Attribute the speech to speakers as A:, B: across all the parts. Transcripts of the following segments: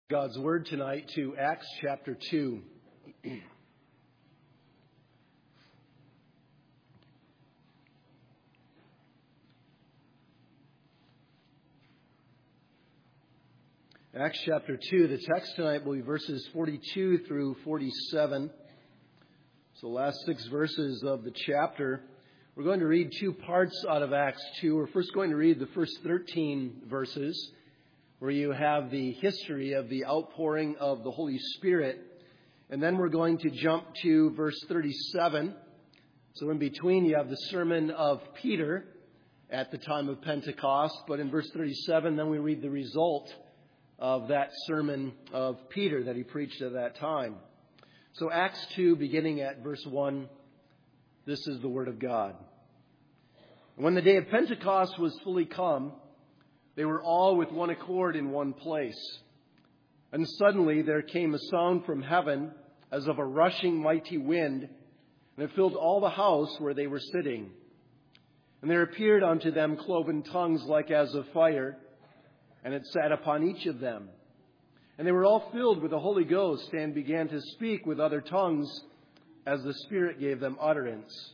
A: God's Word tonight to Acts chapter 2. Acts chapter 2, the text tonight will be verses 42 through 47. So the last 6 verses of the chapter. We're going to read 2 parts out of Acts 2. We're first going to read the first 13 verses, where you have the history of the outpouring of the Holy Spirit. And then we're going to jump to verse 37. So in between you have the sermon of Peter at the time of Pentecost. But in verse 37, then we read the result of that sermon of Peter that he preached at that time. So Acts 2, beginning at verse 1, this is the word of God. When the day of Pentecost was fully come, they were all with one accord in one place. And suddenly there came a sound from heaven as of a rushing mighty wind, and it filled all the house where they were sitting. And there appeared unto them cloven tongues like as of fire, and it sat upon each of them. And they were all filled with the Holy Ghost, and began to speak with other tongues as the Spirit gave them utterance.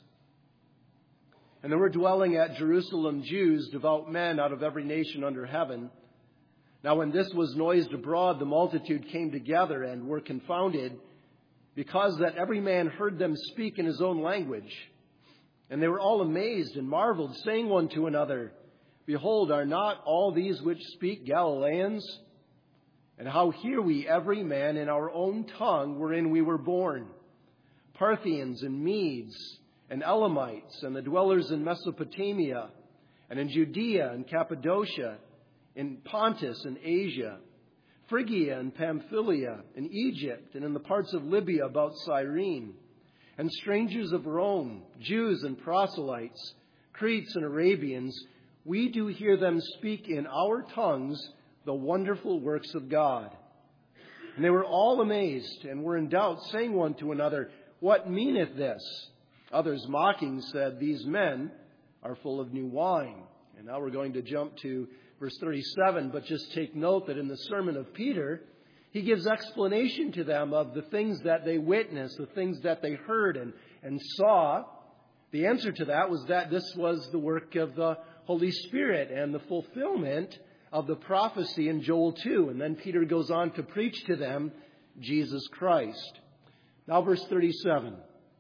A: And there were dwelling at Jerusalem Jews, devout men out of every nation under heaven. Now when this was noised abroad, the multitude came together and were confounded, because that every man heard them speak in his own language. And they were all amazed and marveled, saying one to another, Behold, are not all these which speak Galileans? And how hear we every man in our own tongue wherein we were born? Parthians and Medes, and Elamites, and the dwellers in Mesopotamia, and in Judea and Cappadocia, in Pontus and Asia, Phrygia and Pamphylia, in Egypt, and in the parts of Libya about Cyrene, and strangers of Rome, Jews and proselytes, Cretes and Arabians, we do hear them speak in our tongues the wonderful works of God. And they were all amazed, and were in doubt, saying one to another, What meaneth this? Others mocking said, These men are full of new wine. And now we're going to jump to verse 37, but just take note that in the sermon of Peter, he gives explanation to them of the things that they witnessed, the things that they heard and saw. The answer to that was that this was the work of the Holy Spirit and the fulfillment of the prophecy in Joel 2. And then Peter goes on to preach to them Jesus Christ. Now verse 37.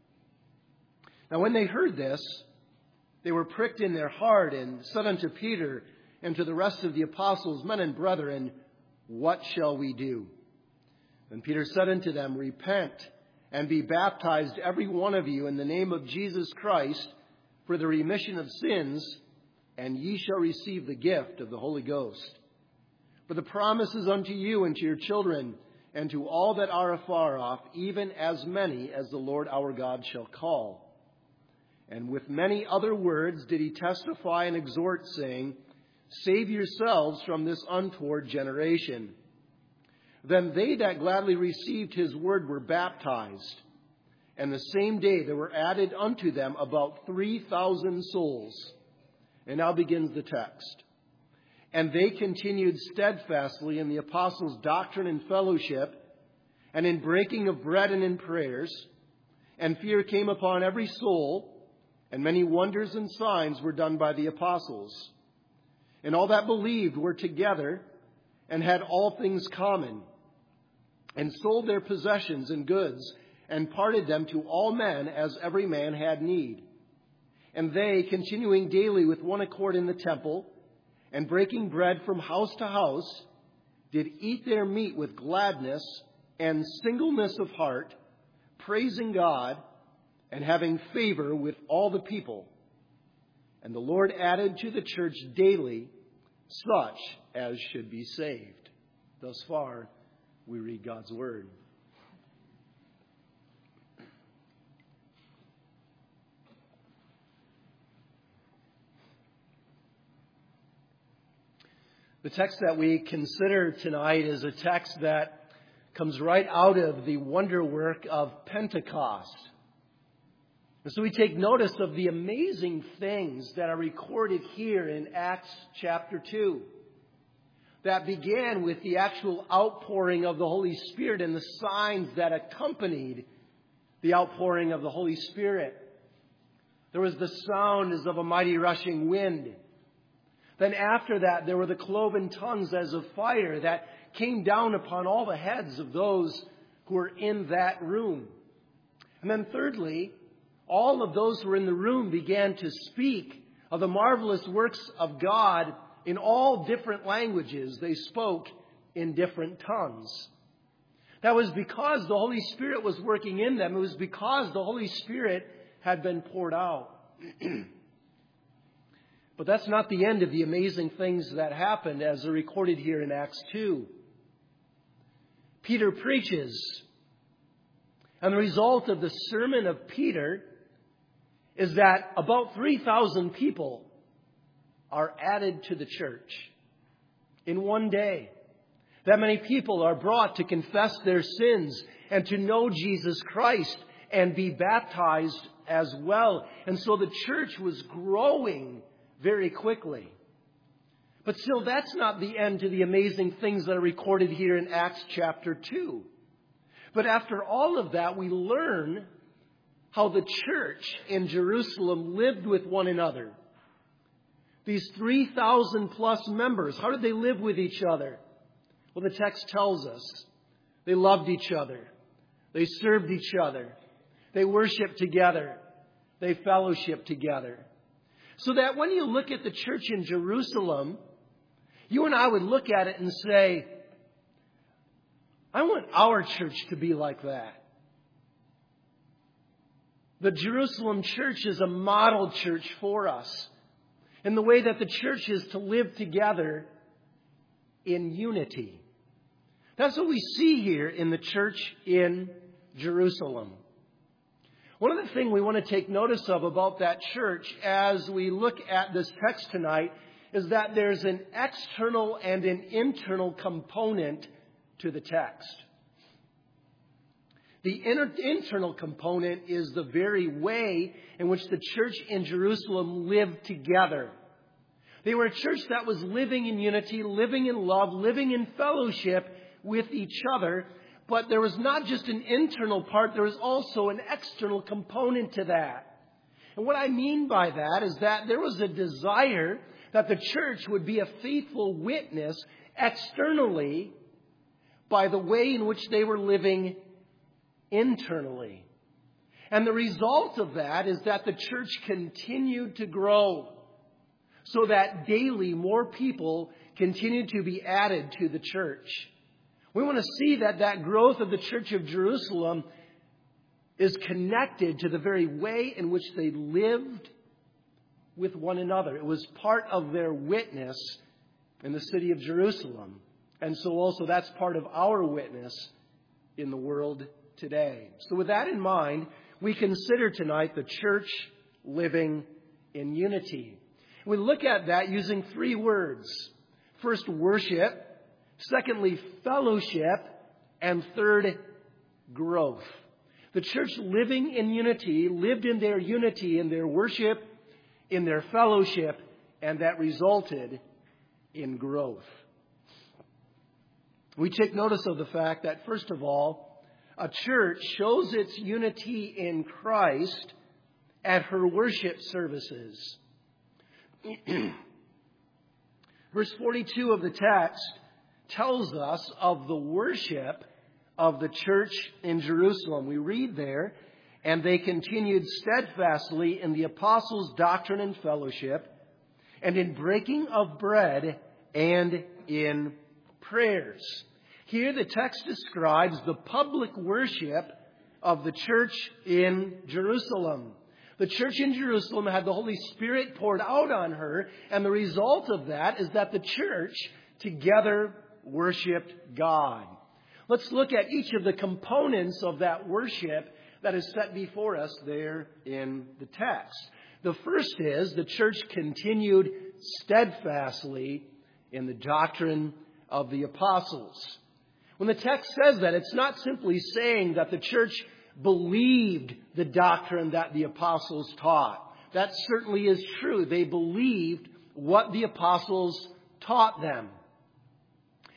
A: Now when they heard this, they were pricked in their heart, and said unto Peter and to the rest of the apostles, Men and brethren, what shall we do? Then Peter said unto them, Repent, and be baptized every one of you in the name of Jesus Christ for the remission of sins, and ye shall receive the gift of the Holy Ghost. For the promise is unto you and to your children, and to all that are afar off, even as many as the Lord our God shall call. And with many other words did he testify and exhort, saying, Save yourselves from this untoward generation. Then they that gladly received his word were baptized. And the same day there were added unto them about 3,000 souls. And now begins the text. And they continued steadfastly in the apostles' doctrine and fellowship, and in breaking of bread and in prayers. And fear came upon every soul, and many wonders and signs were done by the apostles. And all that believed were together, and had all things common, and sold their possessions and goods, and parted them to all men as every man had need. And they, continuing daily with one accord in the temple, and breaking bread from house to house, did eat their meat with gladness and singleness of heart, praising God, and having favor with all the people. And the Lord added to the church daily such as should be saved. Thus far, we read God's word. The text that we consider tonight is a text that comes right out of the wonder work of Pentecost. And so we take notice of the amazing things that are recorded here in Acts chapter 2. that began with the actual outpouring of the Holy Spirit and the signs that accompanied the outpouring of the Holy Spirit. There was the sound as of a mighty rushing wind. Then after that, there were the cloven tongues as of fire that came down upon all the heads of those who were in that room. And then thirdly, all of those who were in the room began to speak of the marvelous works of God in all different languages. They spoke in different tongues. That was because the Holy Spirit was working in them. It was because the Holy Spirit had been poured out. But that's not the end of the amazing things that happened as are recorded here in Acts 2. Peter preaches, and the result of the sermon of Peter is that about 3,000 people are added to the church in one day. That many people are brought to confess their sins and to know Jesus Christ and be baptized as well. And so the church was growing very quickly. But still, that's not the end to the amazing things that are recorded here in Acts chapter 2. But after all of that, we learn how the church in Jerusalem lived with one another. These 3,000 plus members, how did they live with each other? Well, the text tells us they loved each other. They served each other. They worshiped together. They fellowshiped together. So that when you look at the church in Jerusalem, you and I would look at it and say, I want our church to be like that. The Jerusalem church is a model church for us in the way that the church is to live together in unity. That's what we see here in the church in Jerusalem. One of the things we want to take notice of about that church as we look at this text tonight is that there's an external and an internal component to the text. The internal component is the very way in which the church in Jerusalem lived together. They were a church that was living in unity, living in love, living in fellowship with each other. But there was not just an internal part, there was also an external component to that. And what I mean by that is that there was a desire that the church would be a faithful witness externally by the way in which they were living internally. And the result of that is that the church continued to grow so that daily more people continued to be added to the church. We want to see that growth of the church of Jerusalem is connected to the very way in which they lived with one another. It was part of their witness in the city of Jerusalem. And so also that's part of our witness in the world today. So with that in mind, we consider tonight the church living in unity. We look at that using three words. First, worship. Secondly, fellowship. And third, growth. The church living in unity lived in their unity, in their worship, in their fellowship, and that resulted in growth. We take notice of the fact that, first of all, a church shows its unity in Christ at her worship services. Verse 42 of the text tells us of the worship of the church in Jerusalem. We read there, and they continued steadfastly in the apostles' doctrine and fellowship, and in breaking of bread and in prayers. Here the text describes the public worship of the church in Jerusalem. The church in Jerusalem had the Holy Spirit poured out on her, and the result of that is that the church together worshiped God. Let's look at each of the components of that worship that is set before us there in the text. The first is the church continued steadfastly in the doctrine of the apostles. When the text says that, it's not simply saying that the church believed the doctrine that the apostles taught. That certainly is true. They believed what the apostles taught them.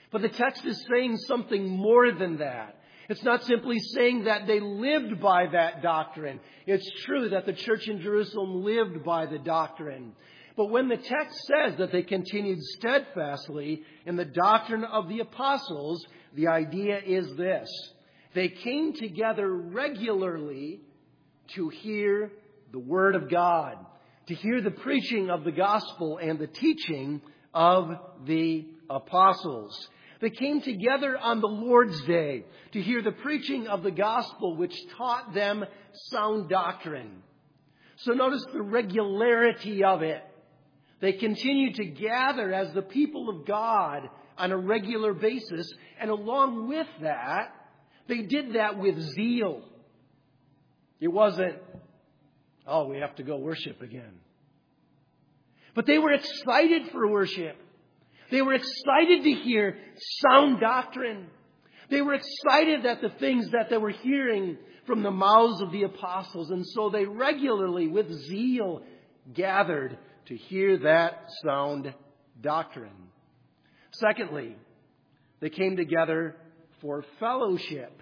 A: But the text is saying something more than that. It's not simply saying that they lived by that doctrine. It's true that the church in Jerusalem lived by the doctrine. But when the text says that they continued steadfastly in the doctrine of the apostles, the idea is this. They came together regularly to hear the Word of God, to hear the preaching of the gospel and the teaching of the apostles. They came together on the Lord's Day to hear the preaching of the gospel, which taught them sound doctrine. So notice the regularity of it. They continued to gather as the people of God on a regular basis, and along with that, they did that with zeal. It wasn't, oh, we have to go worship again. But they were excited for worship. They were excited to hear sound doctrine. They were excited at the things that they were hearing from the mouths of the apostles. And so they regularly, with zeal, gathered to hear that sound doctrine. Secondly, they came together for fellowship.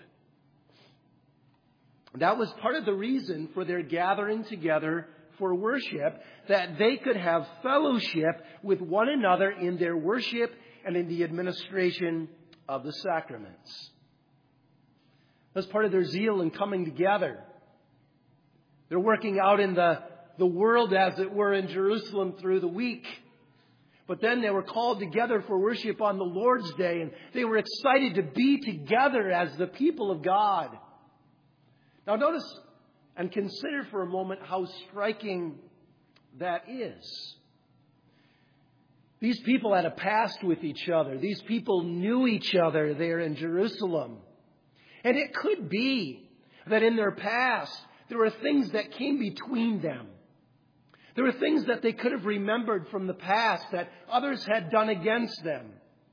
A: That was part of the reason for their gathering together for worship, that they could have fellowship with one another in their worship and in the administration of the sacraments. That's part of their zeal in coming together. They're working out in the world, as it were, in Jerusalem through the week. But then they were called together for worship on the Lord's Day, and they were excited to be together as the people of God. Now notice and consider for a moment how striking that is. These people had a past with each other. These people knew each other there in Jerusalem. And it could be that in their past, there were things that came between them. There were things that they could have remembered from the past that others had done against them.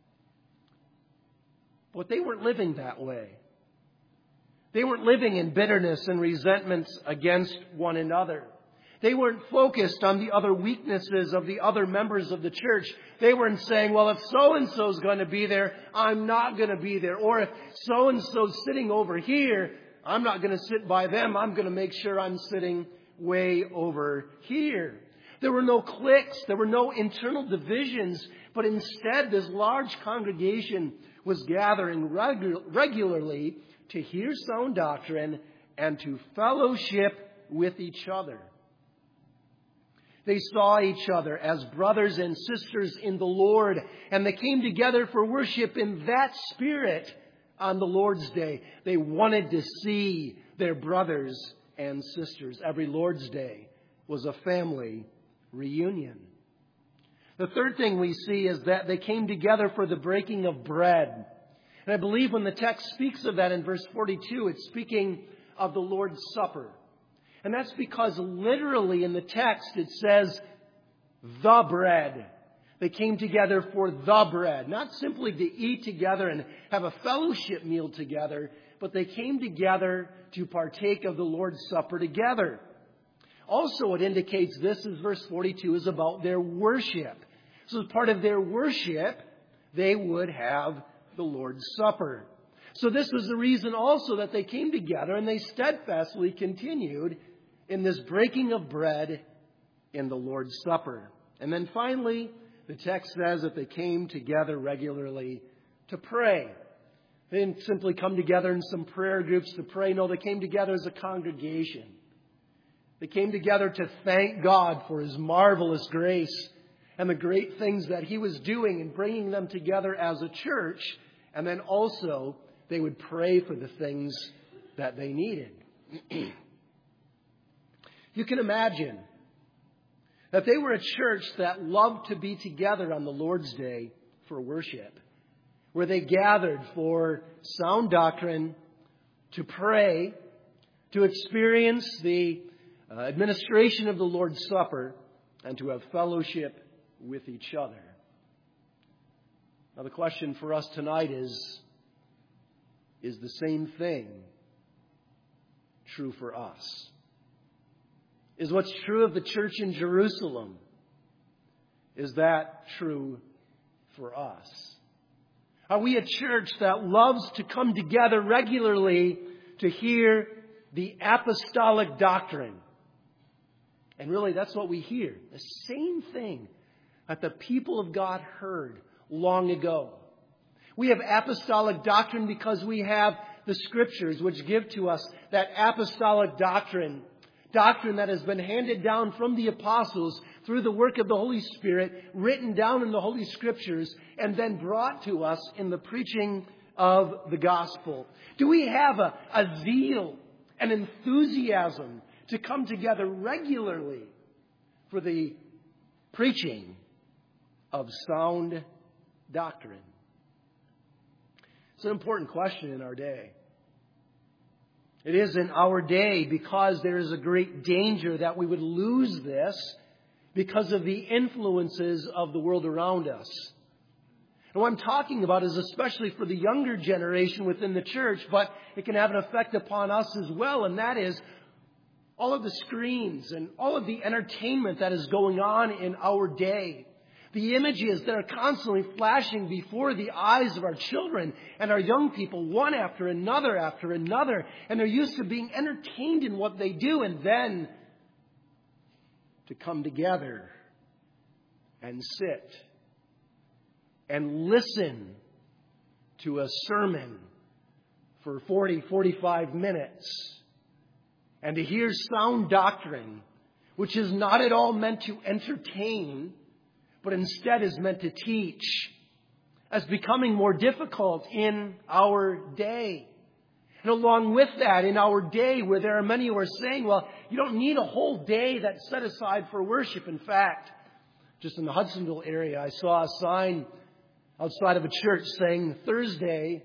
A: But they weren't living that way. They weren't living in bitterness and resentments against one another. They weren't focused on the other weaknesses of the other members of the church. They weren't saying, well, if so-and-so is going to be there, I'm not going to be there. Or if so-and-so is sitting over here, I'm not going to sit by them. I'm going to make sure I'm sitting way over here. There were no cliques. There were no internal divisions. But instead, this large congregation was gathering regularly to hear sound doctrine and to fellowship with each other. They saw each other as brothers and sisters in the Lord, and they came together for worship in that spirit on the Lord's Day. They wanted to see their brothers and sisters. Every Lord's Day was a family reunion. The third thing we see is that they came together for the breaking of bread. And I believe when the text speaks of that in verse 42, it's speaking of the Lord's Supper. And that's because literally in the text it says, the bread. They came together for the bread. Not simply to eat together and have a fellowship meal together, but they came together to partake of the Lord's Supper together. Also, it indicates this, as verse 42, is about their worship. So as part of their worship, they would have the Lord's Supper. So this was the reason also that they came together and they steadfastly continued in this breaking of bread in the Lord's Supper. And then finally, the text says that they came together regularly to pray. They didn't simply come together in some prayer groups to pray. No, they came together as a congregation. They came together to thank God for His marvelous grace and the great things that He was doing in bringing them together as a church. And then also, they would pray for the things that they needed. You can imagine that they were a church that loved to be together on the Lord's Day for worship, where they gathered for sound doctrine, to pray, to experience the administration of the Lord's Supper, and to have fellowship with each other. Now, the question for us tonight is the same thing true for us? Is what's true of the church in Jerusalem, is that true for us? Are we a church that loves to come together regularly to hear the apostolic doctrine? And really, that's what we hear. The same thing that the people of God heard long ago. We have apostolic doctrine because we have the Scriptures which give to us that apostolic doctrine. Doctrine that has been handed down from the apostles through the work of the Holy Spirit, written down in the Holy Scriptures, and then brought to us in the preaching of the gospel. Do we have a zeal, an enthusiasm to come together regularly for the preaching of sound doctrine? It's an important question in our day. It is in our day because there is a great danger that we would lose this because of the influences of the world around us. And what I'm talking about is especially for the younger generation within the church, but it can have an effect upon us as well, and that is all of the screens and all of the entertainment that is going on in our day. The images that are constantly flashing before the eyes of our children and our young people, one after another, and they're used to being entertained in what they do, and then to come together and sit and listen to a sermon for 40, 45 minutes and to hear sound doctrine, which is not at all meant to entertain, but instead is meant to teach, as becoming more difficult in our day. And along with that, in our day where there are many who are saying, well, you don't need a whole day that's set aside for worship. In fact, just in the Hudsonville area, I saw a sign outside of a church saying Thursday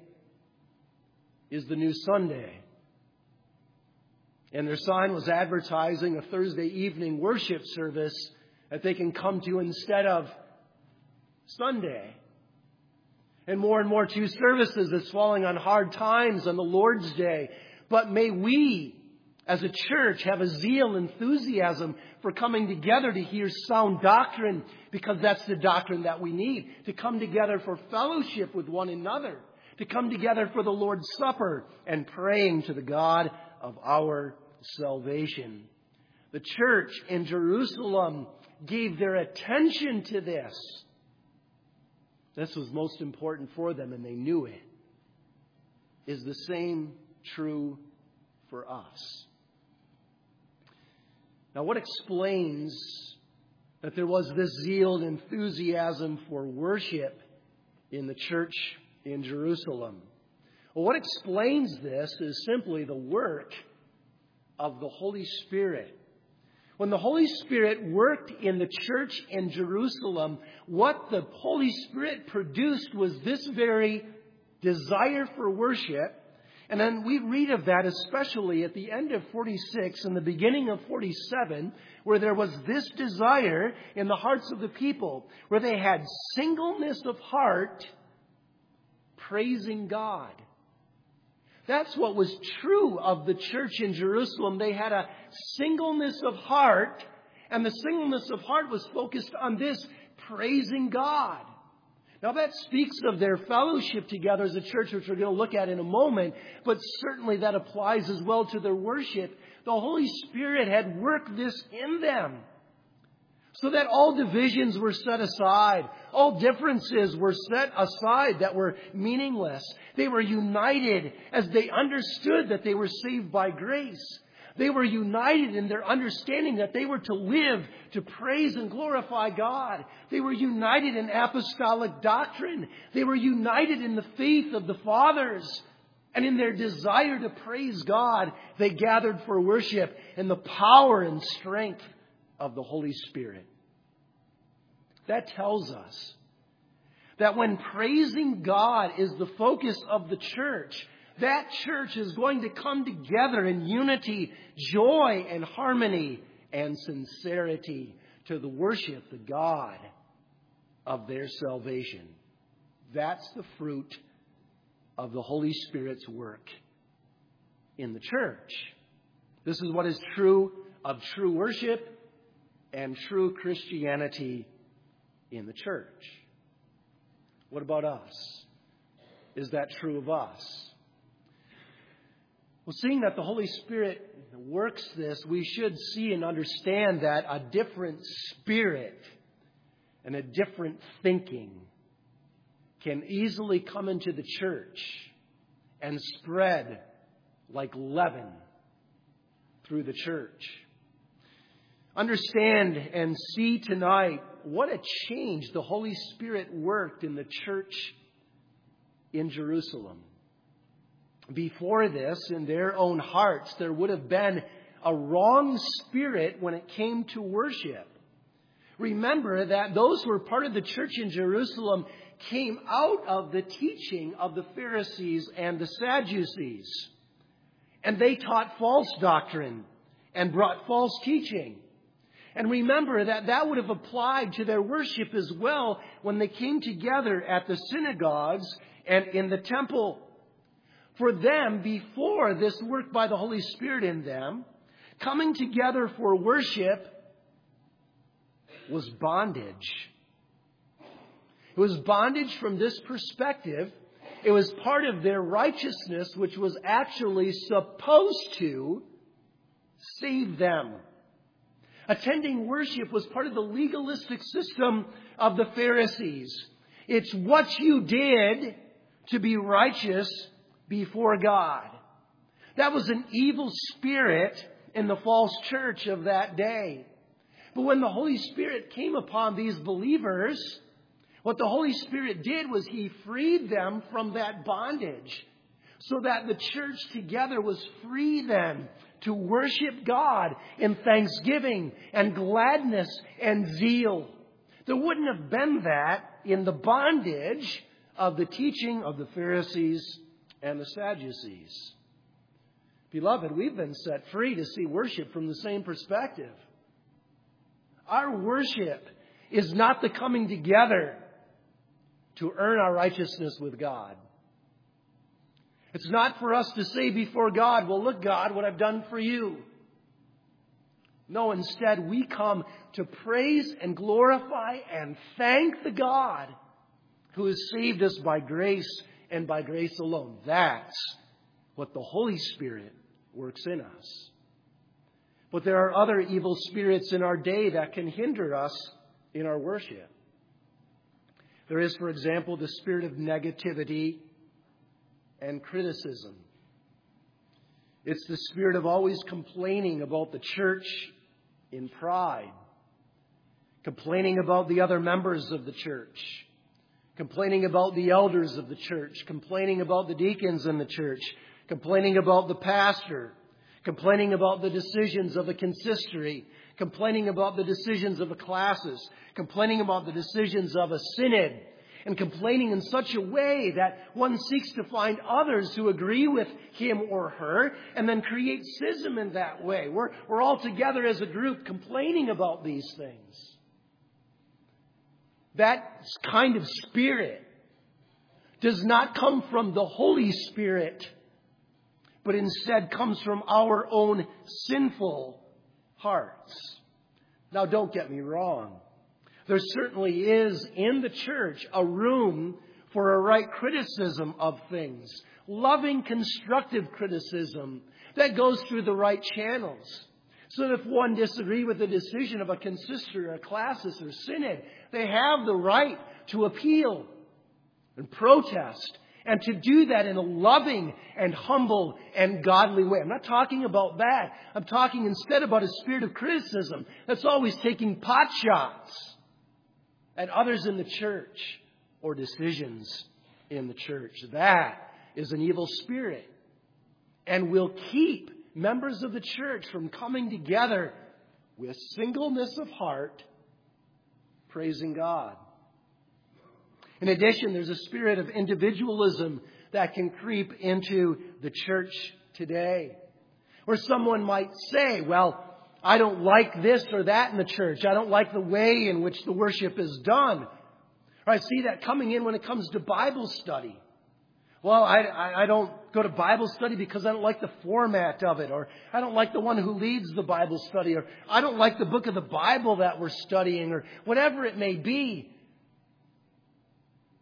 A: is the new Sunday. And their sign was advertising a Thursday evening worship service that they can come to instead of Sunday. And more 2 services is falling on hard times on the Lord's Day. But may we, as a church, have a zeal, enthusiasm for coming together to hear sound doctrine, because that's the doctrine that we need. To come together for fellowship with one another. To come together for the Lord's Supper and praying to the God of our salvation. The church in Jerusalem gave their attention to this. This was most important for them, and they knew it. Is the same true for us? Now, what explains that there was this zeal and enthusiasm for worship in the church in Jerusalem? Well, what explains this is simply the work of the Holy Spirit. When the Holy Spirit worked in the church in Jerusalem, what the Holy Spirit produced was this very desire for worship. And then we read of that especially at the end of 46 and the beginning of 47, where there was this desire in the hearts of the people, where they had singleness of heart, praising God. That's what was true of the church in Jerusalem. They had a singleness of heart, and the singleness of heart was focused on this, praising God. Now that speaks of their fellowship together as a church, which we're going to look at in a moment, but certainly that applies as well to their worship. The Holy Spirit had worked this in them, so that all divisions were set aside. All differences were set aside that were meaningless. They were united as they understood that they were saved by grace. They were united in their understanding that they were to live to praise and glorify God. They were united in apostolic doctrine. They were united in the faith of the fathers. And in their desire to praise God, they gathered for worship in the power and strength of the Holy Spirit. That tells us that when praising God is the focus of the church, that church is going to come together in unity, joy, and harmony and sincerity to the worship the God of their salvation. That's the fruit of the Holy Spirit's work in the church. This is what is true of true worship and true Christianity in the church. What about us? is that true of us? Well, seeing that the Holy Spirit works this, we should see and understand that a different spirit and a different thinking can easily come into the church and spread like leaven through the church. Understand and see tonight what a change the Holy Spirit worked in the church in Jerusalem. Before this, in their own hearts, there would have been a wrong spirit when it came to worship. Remember that those who were part of the church in Jerusalem came out of the teaching of the Pharisees and the Sadducees. And they taught false doctrine and brought false teaching. And remember that that would have applied to their worship as well when they came together at the synagogues and in the temple. For them, before this work by the Holy Spirit in them, coming together for worship was bondage. It was bondage from this perspective. It was part of their righteousness, which was actually supposed to save them. Attending worship was part of the legalistic system of the Pharisees. It's what you did to be righteous before God. That was an evil spirit in the false church of that day. But when the Holy Spirit came upon these believers, what the Holy Spirit did was He freed them from that bondage, so that the church together was free then to worship God in thanksgiving and gladness and zeal. There wouldn't have been that in the bondage of the teaching of the Pharisees and the Sadducees. Beloved, we've been set free to see worship from the same perspective. Our worship is not the coming together to earn our righteousness with God. It's not for us to say before God, well, look, God, what I've done for you. No, instead, we come to praise and glorify and thank the God who has saved us by grace and by grace alone. That's what the Holy Spirit works in us. But there are other evil spirits in our day that can hinder us in our worship. There is, for example, the spirit of negativity and criticism. It's the spirit of always complaining about the church in pride, complaining about the other members of the church, complaining about the elders of the church, complaining about the deacons in the church, complaining about the pastor, complaining about the decisions of the consistory, complaining about the decisions of the classes, complaining about the decisions of a synod, and complaining in such a way that one seeks to find others who agree with him or her and then create schism in that way. We're all together as a group complaining about these things. That kind of spirit does not come from the Holy Spirit, but instead comes from our own sinful hearts. Now, don't get me wrong. There certainly is in the church a room for a right criticism of things. Loving, constructive criticism that goes through the right channels. So that if one disagrees with the decision of a consistory or a classis or synod, they have the right to appeal and protest. And to do that in a loving and humble and godly way. I'm not talking about that. I'm talking instead about a spirit of criticism that's always taking pot shots at others in the church or decisions in the church. That is an evil spirit and will keep members of the church from coming together with singleness of heart, praising God. In addition, there's a spirit of individualism that can creep into the church today. Where someone might say, well, I don't like this or that in the church. I don't like the way in which the worship is done. Or I see that coming in when it comes to Bible study. Well, I don't go to Bible study because I don't like the format of it. Or I don't like the one who leads the Bible study. Or I don't like the book of the Bible that we're studying. Or whatever it may be.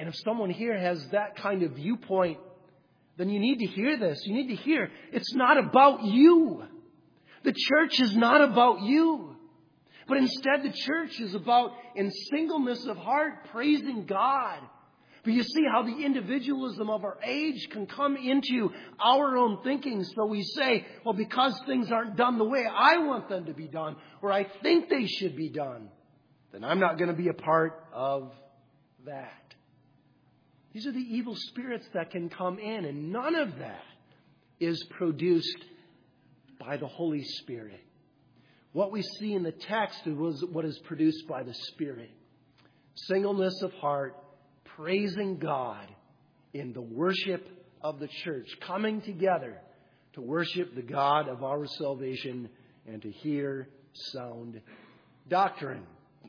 A: And if someone here has that kind of viewpoint, then you need to hear this. You need to hear it's not about you. The church is not about you. But instead, the church is about, in singleness of heart, praising God. But you see how the individualism of our age can come into our own thinking. So we say, well, because things aren't done the way I want them to be done, or I think they should be done, then I'm not going to be a part of that. These are the evil spirits that can come in, and none of that is produced by the Holy Spirit. What we see in the text was what is produced by the Spirit. Singleness of heart, praising God in the worship of the church, coming together to worship the God of our salvation and to hear sound doctrine.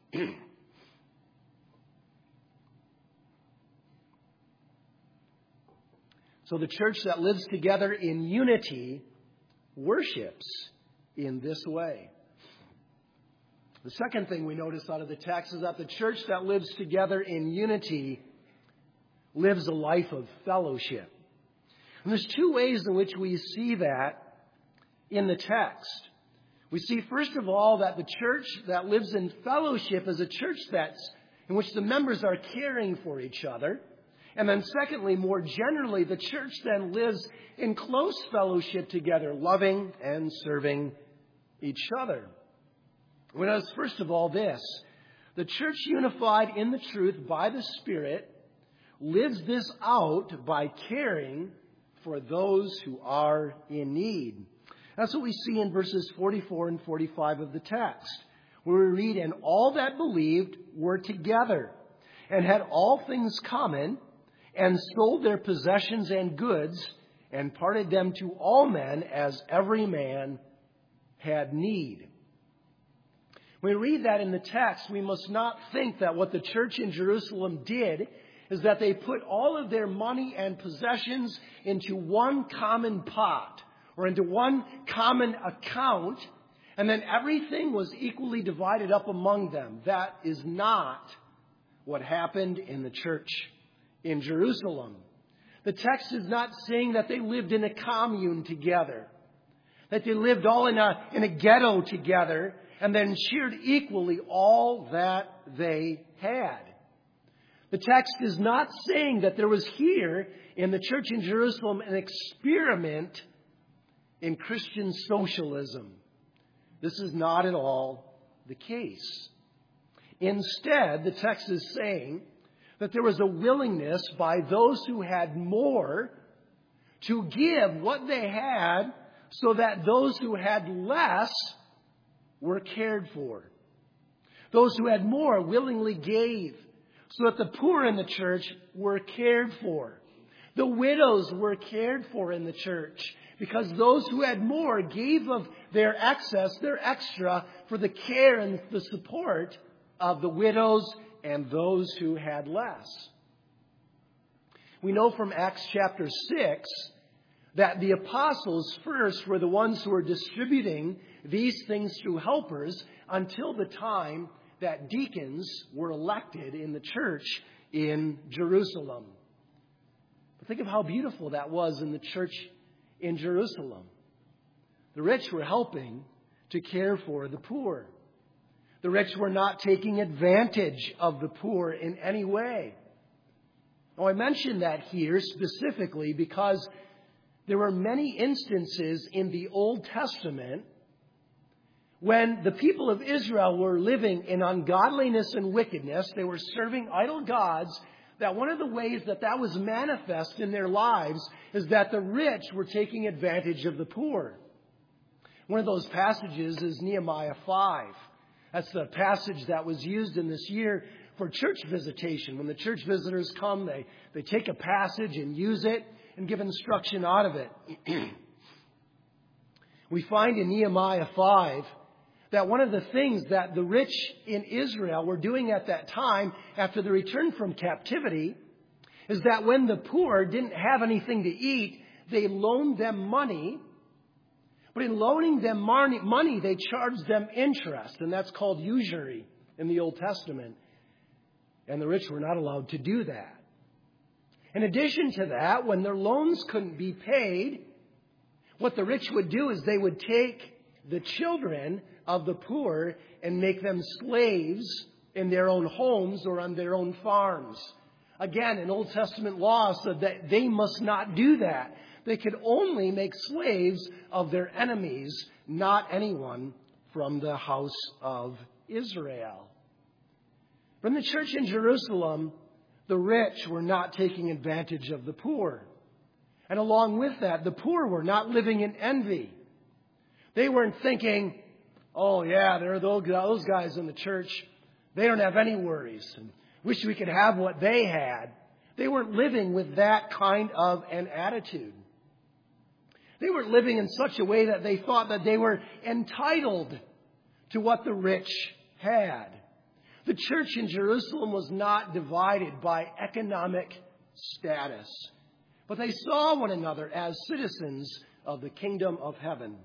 A: So the church that lives together in unity worships in this way. The second thing we notice out of the text is that the church that lives together in unity lives a life of fellowship. And there's two ways in which we see that in the text. We see, first of all, that the church that lives in fellowship is a church in which the members are caring for each other. And then secondly, more generally, the church then lives in close fellowship together, loving and serving each other. We notice, first of all, this. The church unified in the truth by the Spirit lives this out by caring for those who are in need. That's what we see in verses 44 and 45 of the text, where we read, "And all that believed were together, and had all things common, and sold their possessions and goods, and parted them to all men as every man had need." When we read that in the text, we must not think that what the church in Jerusalem did is that they put all of their money and possessions into one common pot or into one common account, and then everything was equally divided up among them. That is not what happened in the church in Jerusalem. The text is not saying that they lived in a commune together, that they lived all in a ghetto together and then shared equally all that they had. The text is not saying that there was here in the church in Jerusalem an experiment in Christian socialism. This is not at all the case. Instead, the text is saying that there was a willingness by those who had more to give what they had so that those who had less were cared for. Those who had more willingly gave so that the poor in the church were cared for. The widows were cared for in the church because those who had more gave of their excess, their extra, for the care and the support of the widows and those who had less. We know from Acts chapter 6 that the apostles first were the ones who were distributing these things through helpers until the time that deacons were elected in the church in Jerusalem. But think of how beautiful that was in the church in Jerusalem. The rich were helping to care for the poor. The rich were not taking advantage of the poor in any way. Now, I mention that here specifically because there were many instances in the Old Testament when the people of Israel were living in ungodliness and wickedness. They were serving idol gods. That one of the ways that was manifest in their lives is that the rich were taking advantage of the poor. One of those passages is Nehemiah 5. That's the passage that was used in this year for church visitation. When the church visitors come, they take a passage and use it and give instruction out of it. We find in Nehemiah 5 that one of the things that the rich in Israel were doing at that time after the return from captivity is that when the poor didn't have anything to eat, they loaned them money. But in loaning them money, they charged them interest, and that's called usury in the Old Testament. And the rich were not allowed to do that. In addition to that, when their loans couldn't be paid, what the rich would do is they would take the children of the poor and make them slaves in their own homes or on their own farms. Again, an Old Testament law said that they must not do that. They could only make slaves of their enemies, not anyone from the house of Israel. From the church in Jerusalem, the rich were not taking advantage of the poor. And along with that, the poor were not living in envy. They weren't thinking, oh yeah, there are those guys in the church. They don't have any worries. And wish we could have what they had. They weren't living with that kind of an attitude. They weren't living in such a way that they thought that they were entitled to what the rich had. The church in Jerusalem was not divided by economic status, but they saw one another as citizens of the kingdom of heaven.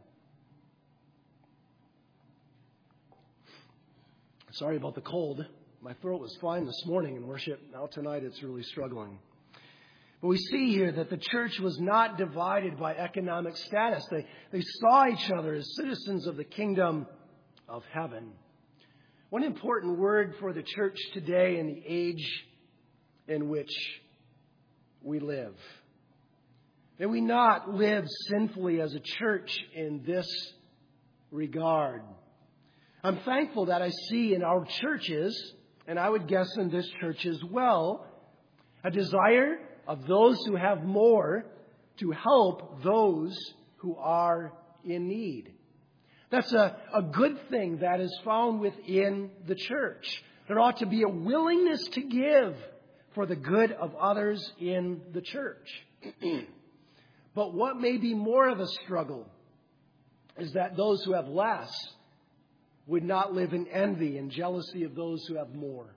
A: Sorry about the cold. My throat was fine this morning in worship. Now tonight it's really struggling. But we see here that the church was not divided by economic status. They saw each other as citizens of the kingdom of heaven. One important word for the church today in the age in which we live. May we not live sinfully as a church in this regard. I'm thankful that I see in our churches, and I would guess in this church as well, a desire of those who have more to help those who are in need. That's a good thing that is found within the church. There ought to be a willingness to give for the good of others in the church. But what may be more of a struggle is that those who have less would not live in envy and jealousy of those who have more.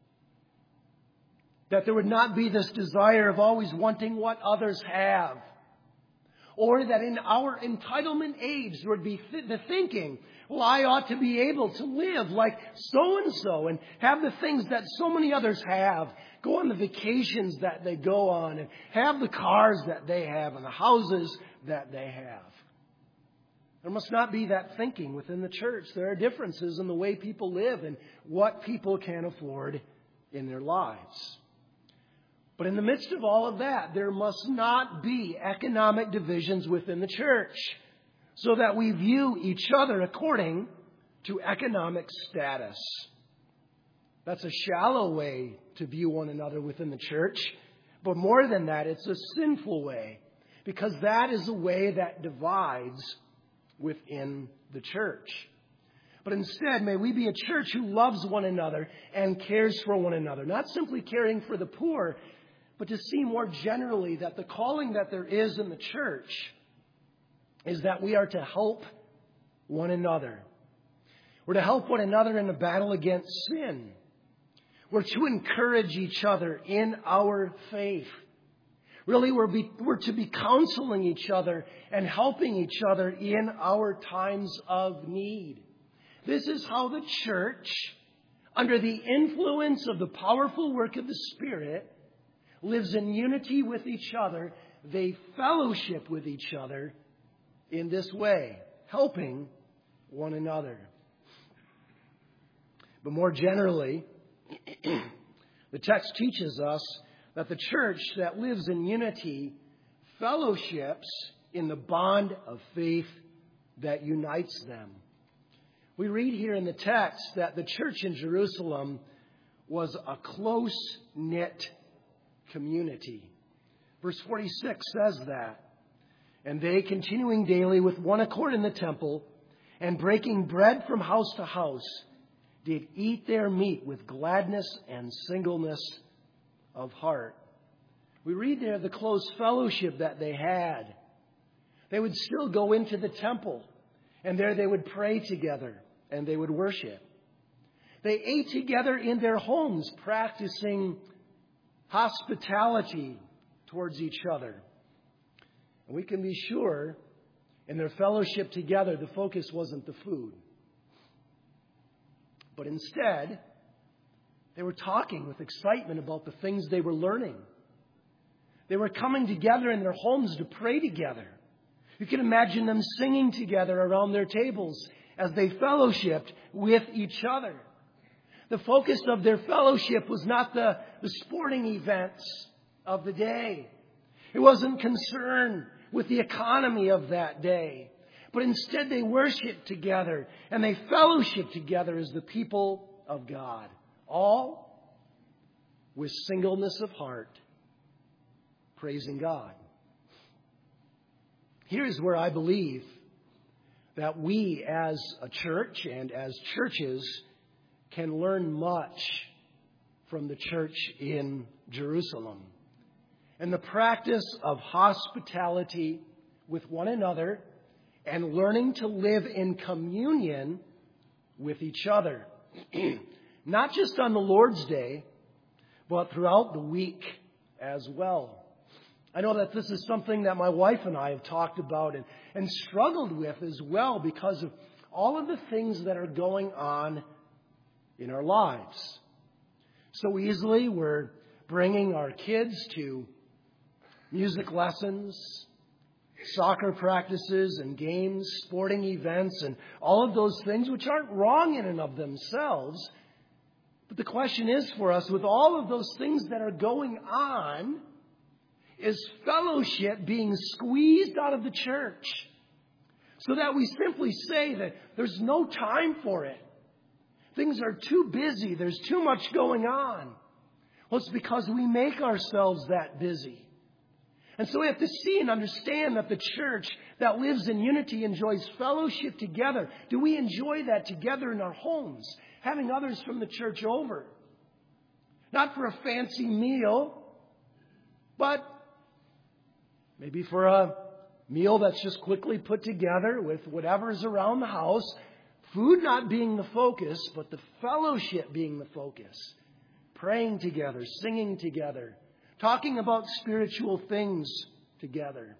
A: That there would not be this desire of always wanting what others have. Or that in our entitlement age there would be the thinking, well, I ought to be able to live like so-and-so and have the things that so many others have. Go on the vacations that they go on and have the cars that they have and the houses that they have. There must not be that thinking within the church. There are differences in the way people live and what people can afford in their lives. But in the midst of all of that, there must not be economic divisions within the church so that we view each other according to economic status. That's a shallow way to view one another within the church. But more than that, it's a sinful way, because that is a way that divides within the church. But instead, may we be a church who loves one another and cares for one another. Not simply caring for the poor, but to see more generally that the calling that there is in the church is that we are to help one another. We're to help one another in the battle against sin. We're to encourage each other in our faith. Really, we're to be counseling each other and helping each other in our times of need. This is how the church, under the influence of the powerful work of the Spirit, lives in unity with each other. They fellowship with each other in this way, helping one another. But more generally, the text teaches us that the church that lives in unity fellowships in the bond of faith that unites them. We read here in the text that the church in Jerusalem was a close-knit community. Verse 46 says that. And they, continuing daily with one accord in the temple, and breaking bread from house to house, did eat their meat with gladness and singleness of heart. We read there the close fellowship that they had. They would still go into the temple, and there they would pray together, and they would worship. They ate together in their homes, practicing hospitality towards each other. And we can be sure in their fellowship together, the focus wasn't the food. But instead, they were talking with excitement about the things they were learning. They were coming together in their homes to pray together. You can imagine them singing together around their tables as they fellowshiped with each other. The focus of their fellowship was not the sporting events of the day. It wasn't concerned with the economy of that day. But instead they worshiped together and they fellowshiped together as the people of God. All with singleness of heart, praising God. Here's where I believe that we as a church and as churches can learn much from the church in Jerusalem. And the practice of hospitality with one another and learning to live in communion with each other. Not just on the Lord's Day, but throughout the week as well. I know that this is something that my wife and I have talked about and struggled with as well because of all of the things that are going on in our lives. So easily we're bringing our kids to music lessons, soccer practices and games, sporting events, and all of those things which aren't wrong in and of themselves. But the question is for us, with all of those things that are going on, is fellowship being squeezed out of the church so that we simply say that there's no time for it? Things are too busy. There's too much going on. Well, it's because we make ourselves that busy. And so we have to see and understand that the church that lives in unity enjoys fellowship together. Do we enjoy that together in our homes? Having others from the church over. Not for a fancy meal, but maybe for a meal that's just quickly put together with whatever's around the house. Food not being the focus, but the fellowship being the focus. Praying together, singing together. Talking about spiritual things together.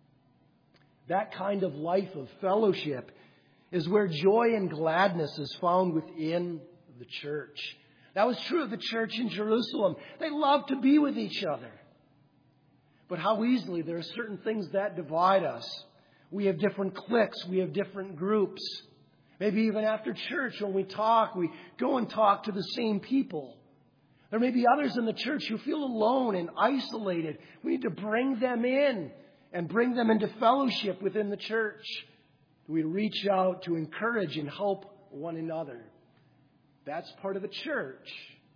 A: That kind of life of fellowship is where joy and gladness is found within the church. That was true of the church in Jerusalem. They loved to be with each other. But how easily there are certain things that divide us. We have different cliques. We have different groups. Maybe even after church when we talk, we go and talk to the same people. There may be others in the church who feel alone and isolated. We need to bring them in and bring them into fellowship within the church. We reach out to encourage and help one another. That's part of the church.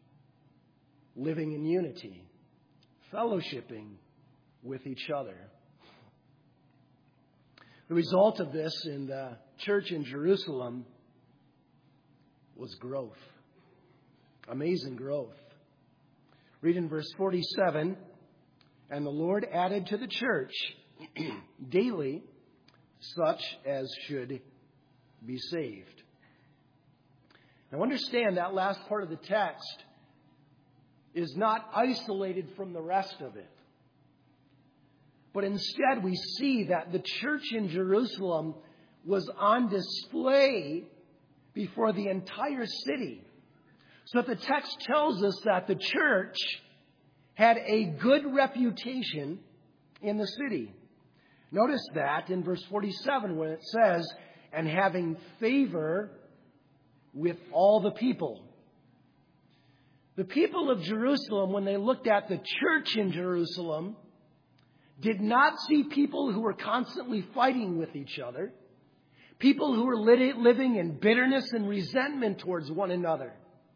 A: Living in unity. Fellowshipping with each other. The result of this in the church in Jerusalem was growth. Amazing growth. Read in verse 47, and the Lord added to the church daily such as should be saved. Now understand that last part of the text is not isolated from the rest of it. But instead we see that the church in Jerusalem was on display before the entire city. So the text tells us that the church had a good reputation in the city. Notice that in verse 47 when it says, and having favor with all the people. The people of Jerusalem, when they looked at the church in Jerusalem, did not see people who were constantly fighting with each other. People who were living in bitterness and resentment towards one another.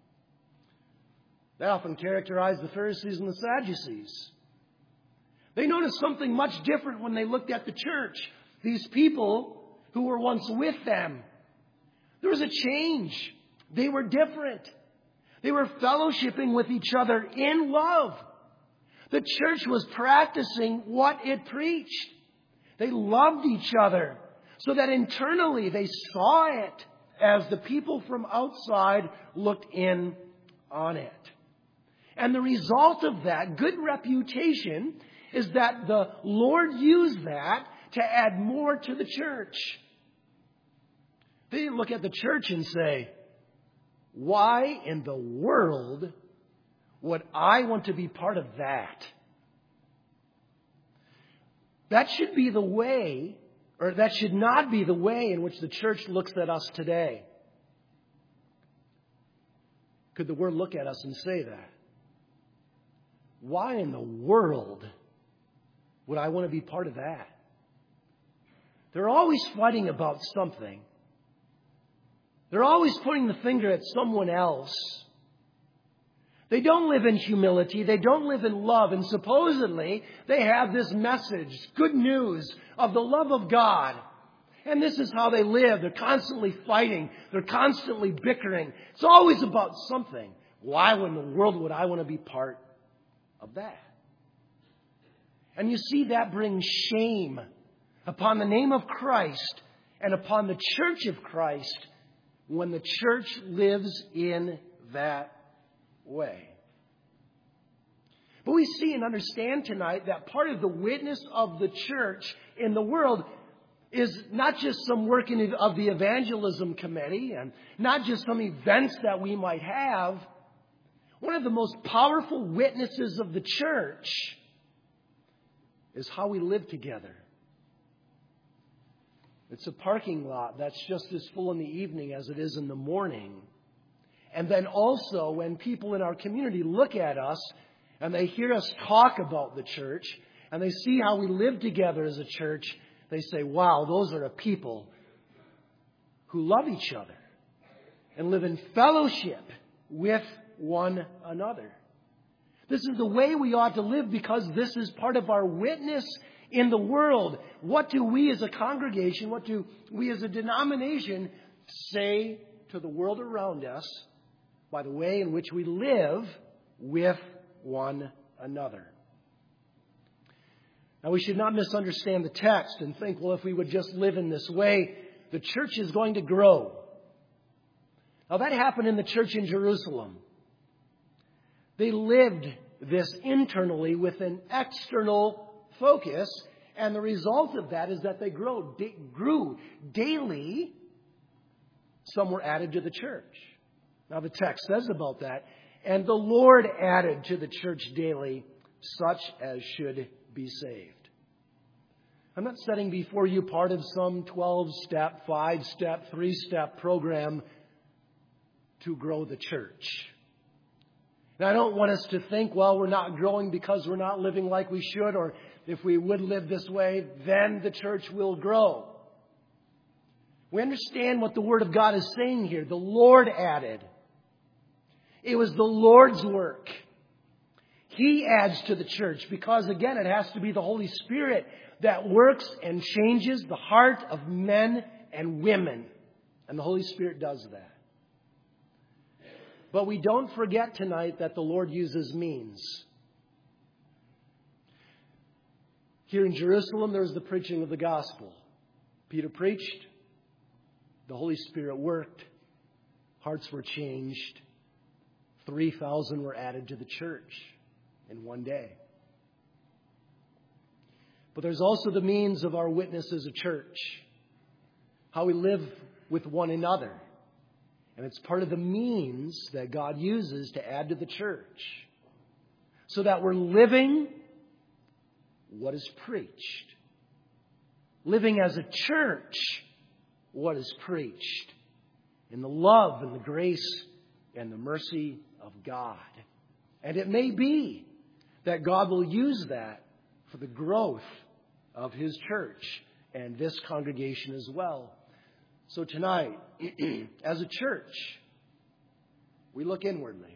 A: That often characterized the Pharisees and the Sadducees. They noticed something much different when they looked at the church. These people who were once with them. There was a change. They were different. They were fellowshipping with each other in love. The church was practicing what it preached. They loved each other so that internally they saw it as the people from outside looked in on it. And the result of that good reputation is that the Lord used that to add more to the church. They didn't look at the church and say, why in the world would I want to be part of that? That should be the way, or that should not be the way in which the church looks at us today. Could the Word look at us and say that? Why in the world would I want to be part of that? They're always fighting about something. They're always pointing the finger at someone else. They don't live in humility. They don't live in love. And supposedly, they have this message, good news of the love of God. And this is how they live. They're constantly fighting. They're constantly bickering. It's always about something. Why in the world would I want to be part of that? And you see, that brings shame upon the name of Christ and upon the church of Christ when the church lives in that way. But we see and understand tonight that part of the witness of the church in the world is not just some working of the evangelism committee and not just some events that we might have. One of the most powerful witnesses of the church is how we live together. It's a parking lot that's just as full in the evening as it is in the morning. And then also when people in our community look at us and they hear us talk about the church and they see how we live together as a church, they say, wow, those are a people who love each other and live in fellowship with one another. This is the way we ought to live because this is part of our witness in the world. What do we as a congregation, what do we as a denomination say to the world around us by the way in which we live with one another? Now, we should not misunderstand the text and think, well, if we would just live in this way, the church is going to grow. Now, that happened in the church in Jerusalem. They lived this internally with an external focus, and the result of that is that they grew daily. Some were added to the church. Now, the text says about that, and the Lord added to the church daily such as should be saved. I'm not setting before you part of some 12-step, 5-step, 3-step program to grow the church. And I don't want us to think, well, we're not growing because we're not living like we should, or if we would live this way, then the church will grow. We understand what the Word of God is saying here. The Lord added. It was the Lord's work. He adds to the church because, again, it has to be the Holy Spirit that works and changes the heart of men and women. And the Holy Spirit does that. But we don't forget tonight that the Lord uses means. Here in Jerusalem, there was the preaching of the gospel. Peter preached. The Holy Spirit worked. Hearts were changed. 3,000 were added to the church in one day. But there's also the means of our witness as a church. How we live with one another. And it's part of the means that God uses to add to the church. So that we're living what is preached. Living as a church what is preached. In the love and the grace and the mercy of God. And it may be that God will use that for the growth of His church and this congregation as well. So tonight, as a church, we look inwardly,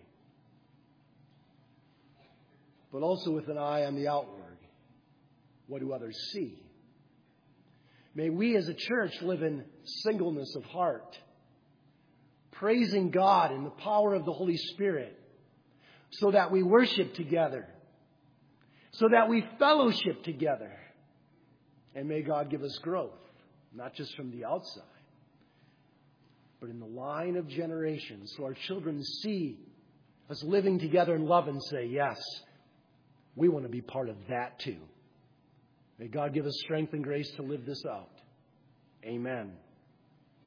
A: but also with an eye on the outward. What do others see? May we as a church live in singleness of heart, praising God in the power of the Holy Spirit, so that we worship together, so that we fellowship together. And may God give us growth, not just from the outside, but in the line of generations, so our children see us living together in love and say, yes, we want to be part of that too. May God give us strength and grace to live this out. Amen.